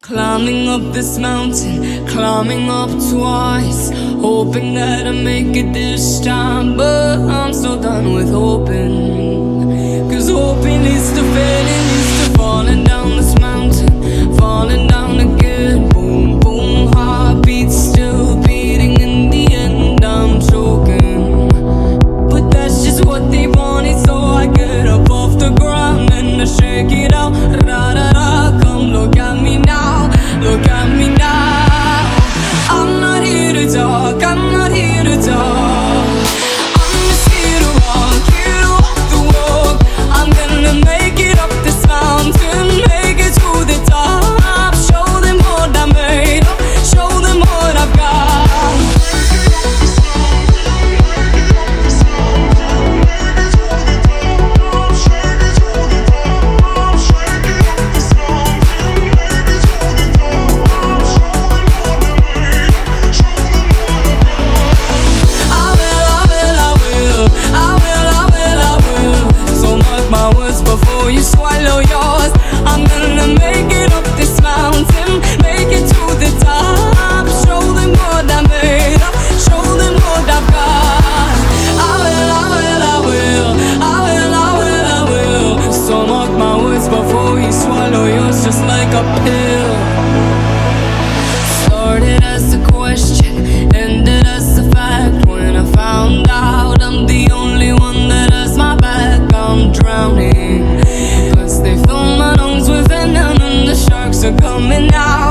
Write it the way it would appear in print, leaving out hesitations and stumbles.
Climbing up this mountain, climbing up twice, hoping that I make it this time, but I'm so done with hoping. Cause hoping leads to failing, leads to falling down this mountain, falling down again. Boom, boom, heartbeats still beating. In the end I'm choking, but that's just what they wanted, so I get up off the ground and I shake it out. Ra ra ra, come look at me now, look at me now. I'm not here to talk, I'm not here to talk. I'm just here to walk the walk. I'm gonna make it up this mountain, make it to the top. Show them what I made of, show them what I've got. Before you swallow yours, I'm gonna make it up this mountain, make it to the top. Show them what I made of, show them what I've got. I will, I will, I will, I will, I will, I will. So mark my words before you swallow yours, just like a pill. Started as a question, ended as a fact. When I found out I'm the only one that has my back, I'm drowning. They fill my lungs with venom and the sharks are coming out.